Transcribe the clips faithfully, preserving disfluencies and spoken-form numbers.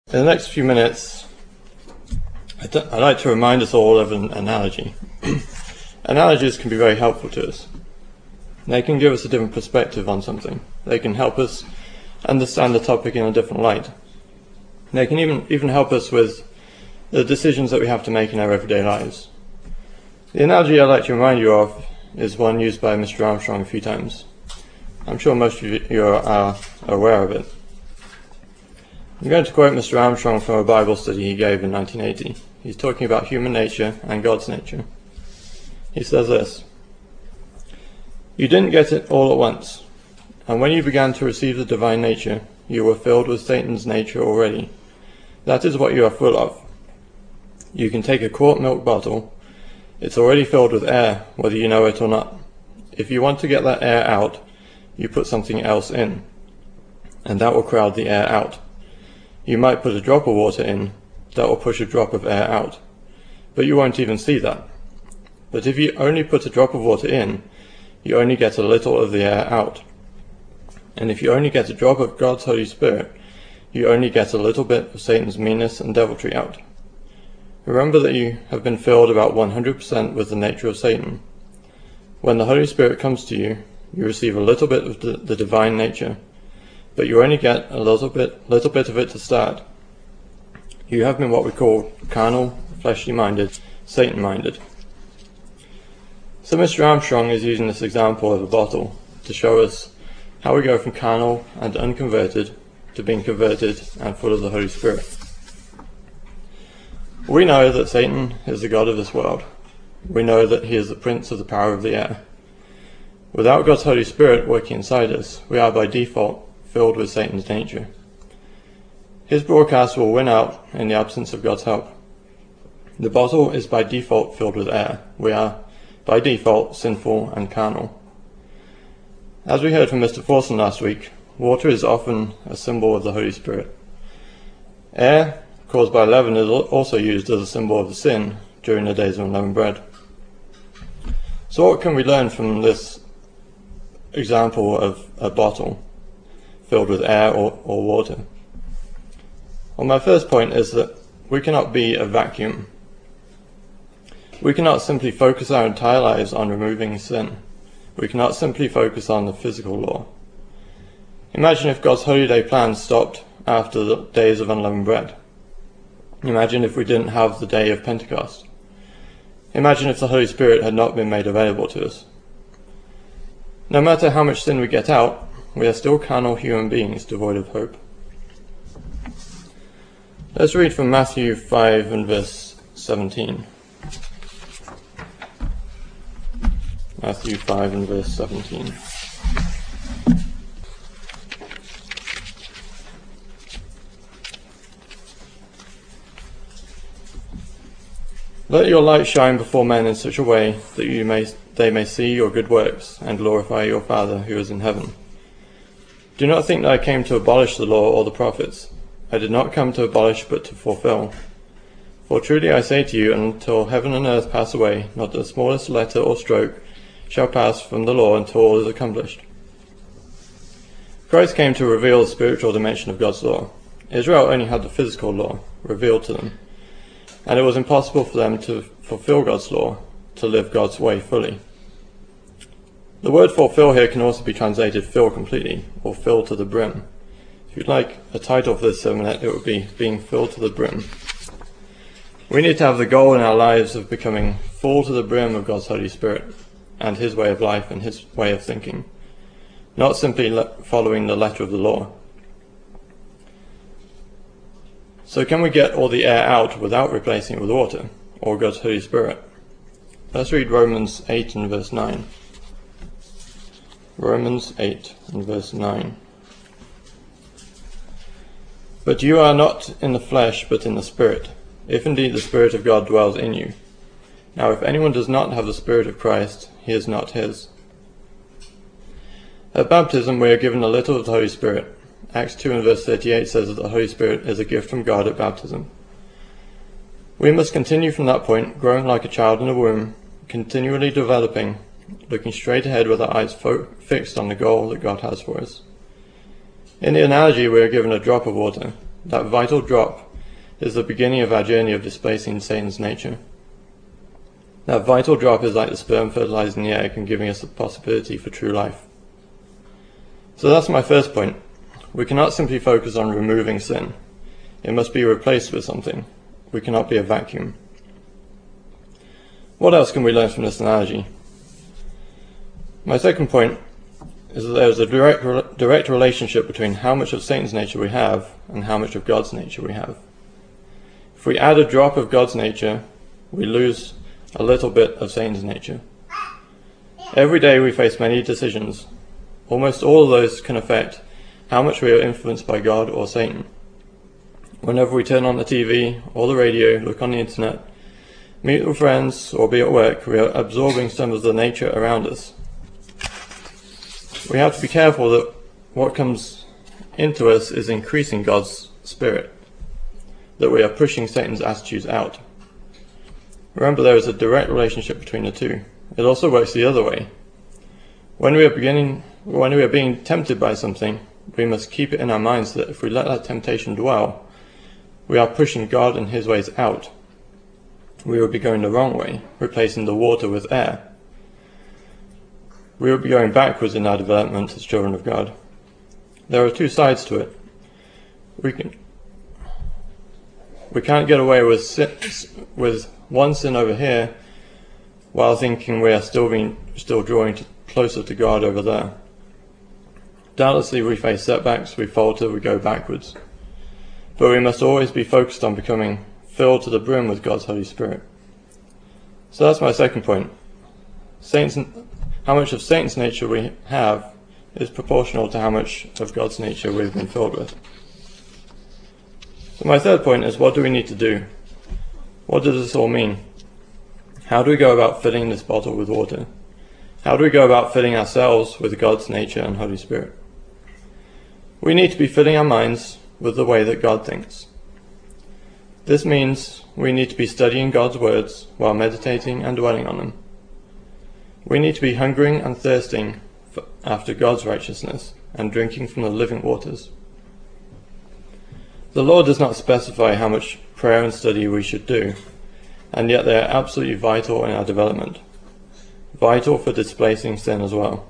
In the next few minutes, I'd, I'd like to remind us all of an analogy. Analogies can be very helpful to us. They can give us a different perspective on something. They can help us understand the topic in a different light. They can even, even help us with the decisions that we have to make in our everyday lives. The analogy I'd like to remind you of is one used by Mister Armstrong a few times. I'm sure most of you are, are aware of it. I'm going to quote Mister Armstrong from a Bible study he gave in nineteen eighty. He's talking about human nature and God's nature. He says this: "You didn't get it all at once, and when you began to receive the divine nature, you were filled with Satan's nature already. That is what you are full of. You can take a quart milk bottle. It's already filled with air, whether you know it or not. If you want to get that air out, you put something else in, and that will crowd the air out. You might put a drop of water in, that will push a drop of air out, but you won't even see that. But if you only put a drop of water in, you only get a little of the air out. And if you only get a drop of God's Holy Spirit, you only get a little bit of Satan's meanness and deviltry out. Remember that you have been filled about one hundred percent with the nature of Satan. When the Holy Spirit comes to you, you receive a little bit of the, the divine nature, but you only get a little bit, little bit of it to start. You have been what we call carnal, fleshly-minded, Satan-minded." So Mister Armstrong is using this example of a bottle to show us how we go from carnal and unconverted to being converted and full of the Holy Spirit. We know that Satan is the god of this world. We know that he is the prince of the power of the air. Without God's Holy Spirit working inside us, we are by default filled with Satan's nature. His broadcast will win out in the absence of God's help. The bottle is by default filled with air. We are by default sinful and carnal. As we heard from Mister Forson last week, water is often a symbol of the Holy Spirit. Air, caused by leaven, is also used as a symbol of the sin during the days of unleavened bread. So what can we learn from this example of a bottle filled with air or, or water? Well, my first point is that we cannot be a vacuum. We cannot simply focus our entire lives on removing sin. We cannot simply focus on the physical law. Imagine if God's holy day plan stopped after the days of unleavened bread. Imagine if we didn't have the day of Pentecost. Imagine if the Holy Spirit had not been made available to us. No matter how much sin we get out, we are still carnal human beings devoid of hope. Let's read from Matthew five and verse seventeen. Matthew five and verse seventeen. "Let your light shine before men in such a way that you may, they may see your good works and glorify your Father who is in heaven. Do not think that I came to abolish the law or the prophets. I did not come to abolish but to fulfill. For truly I say to you, until heaven and earth pass away, not the smallest letter or stroke shall pass from the law until all is accomplished." Christ came to reveal the spiritual dimension of God's law. Israel only had the physical law revealed to them, and it was impossible for them to fulfill God's law, to live God's way fully. The word fulfill here can also be translated fill completely, or fill to the brim. If you'd like a title for this sermon, it would be being filled to the brim. We need to have the goal in our lives of becoming full to the brim of God's Holy Spirit and his way of life and his way of thinking, not simply le- following the letter of the law. So can we get all the air out without replacing it with water, or God's Holy Spirit? Let's read Romans eight and verse nine. Romans eight and verse nine. "But you are not in the flesh, but in the Spirit, if indeed the Spirit of God dwells in you. Now if anyone does not have the Spirit of Christ, he is not his." At baptism we are given a little of the Holy Spirit. Acts two and verse thirty-eight says that the Holy Spirit is a gift from God at baptism. We must continue from that point, growing like a child in a womb, continually developing, looking straight ahead with our eyes fo- fixed on the goal that God has for us. In the analogy, we are given a drop of water. that vital drop is the beginning of our journey of displacing Satan's nature. That vital drop is like the sperm fertilizing the egg and giving us the possibility for true life. So that's my first point. We cannot simply focus on removing sin. It must be replaced with something. We cannot be a vacuum. What else can we learn from this analogy? My second point is that there is a direct, direct relationship between how much of Satan's nature we have and how much of God's nature we have. If we add a drop of God's nature, we lose a little bit of Satan's nature. Every day we face many decisions. Almost all of those can affect how much we are influenced by God or Satan. Whenever we turn on the T V or the radio, look on the internet, meet with friends, or be at work, we are absorbing some of the nature around us. We have to be careful that what comes into us is increasing God's Spirit, that we are pushing Satan's attitudes out. Remember, there is a direct relationship between the two. It also works the other way. When we are beginning, when we are being tempted by something, we must keep it in our minds that if we let that temptation dwell, we are pushing God and his ways out. We will be going the wrong way, replacing the water with air. We will be going backwards in our development as children of God. There are two sides to it. We can, we can't get away with sin, with one sin over here, while thinking we are still being still drawing to, closer to God over there. Doubtlessly, we face setbacks, we falter, we go backwards. But we must always be focused on becoming filled to the brim with God's Holy Spirit. So that's my second point. Satan's, how much of Satan's nature we have is proportional to how much of God's nature we've been filled with. So my third point is, what do we need to do? What does this all mean? How do we go about filling this bottle with water? How do we go about filling ourselves with God's nature and Holy Spirit? We need to be filling our minds with the way that God thinks. This means we need to be studying God's words while meditating and dwelling on them. We need to be hungering and thirsting for, after God's righteousness and drinking from the living waters. The Lord does not specify how much prayer and study we should do, and yet they are absolutely vital in our development, vital for displacing sin as well.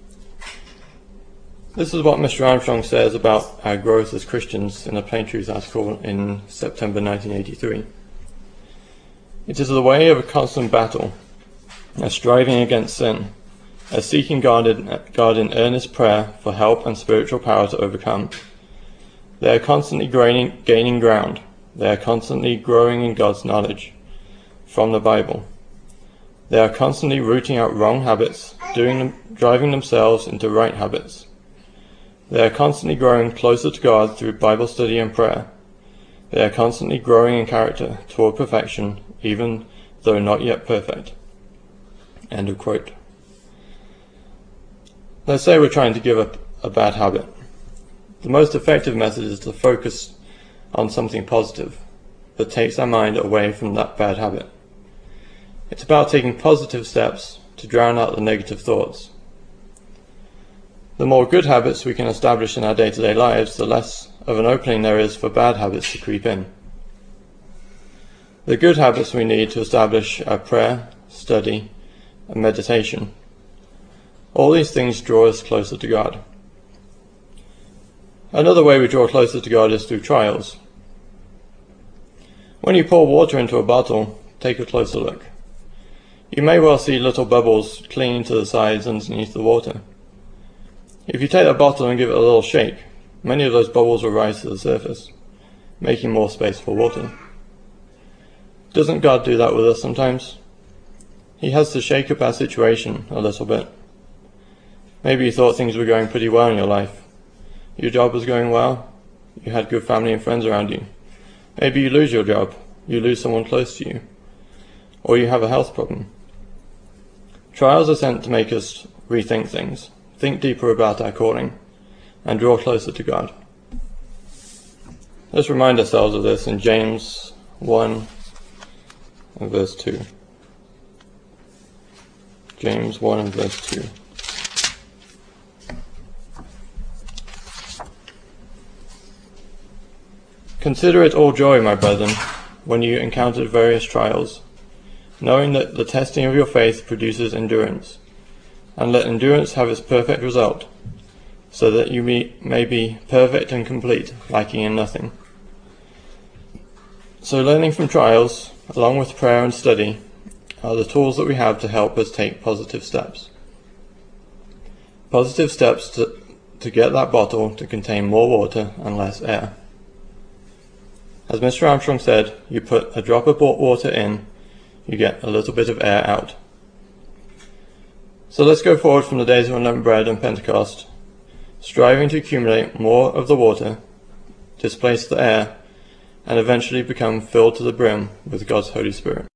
This is what Mister Armstrong says about our growth as Christians in a Plain Truth article in September nineteen eighty-three. It is the way of a constant battle, a striving against sin, a seeking God in, God in earnest prayer for help and spiritual power to overcome. They are constantly gaining, gaining ground. They are constantly growing in God's knowledge from the Bible. They are constantly rooting out wrong habits, doing them, driving themselves into right habits. They are constantly growing closer to God through Bible study and prayer. They are constantly growing in character toward perfection, even though not yet perfect. End of quote. Let's say we're trying to give up a bad habit. The most effective method is to focus on something positive that takes our mind away from that bad habit. It's about taking positive steps to drown out the negative thoughts. The more good habits we can establish in our day-to-day lives, the less of an opening there is for bad habits to creep in. The good habits we need to establish are prayer, study, and meditation. All these things draw us closer to God. Another way we draw closer to God is through trials. When you pour water into a bottle, take a closer look. You may well see little bubbles clinging to the sides underneath the water. If you take that bottle and give it a little shake, many of those bubbles will rise to the surface, making more space for water. Doesn't God do that with us sometimes? He has to shake up our situation a little bit. Maybe you thought things were going pretty well in your life. Your job was going well. You had good family and friends around you. Maybe you lose your job. You lose someone close to you. Or you have a health problem. Trials are sent to make us rethink things, think deeper about our calling, and draw closer to God. Let's remind ourselves of this in James one and verse two. James one and verse two. Consider it all joy, my brethren, when you encounter various trials, knowing that the testing of your faith produces endurance, and let endurance have its perfect result, so that you may be perfect and complete, lacking in nothing. So learning from trials, along with prayer and study, are the tools that we have to help us take positive steps. Positive steps to, to get that bottle to contain more water and less air. As Mister Armstrong said, you put a drop of water in, you get a little bit of air out. So let's go forward from the days of unleavened bread and Pentecost, striving to accumulate more of the water, displace the air, and eventually become filled to the brim with God's Holy Spirit.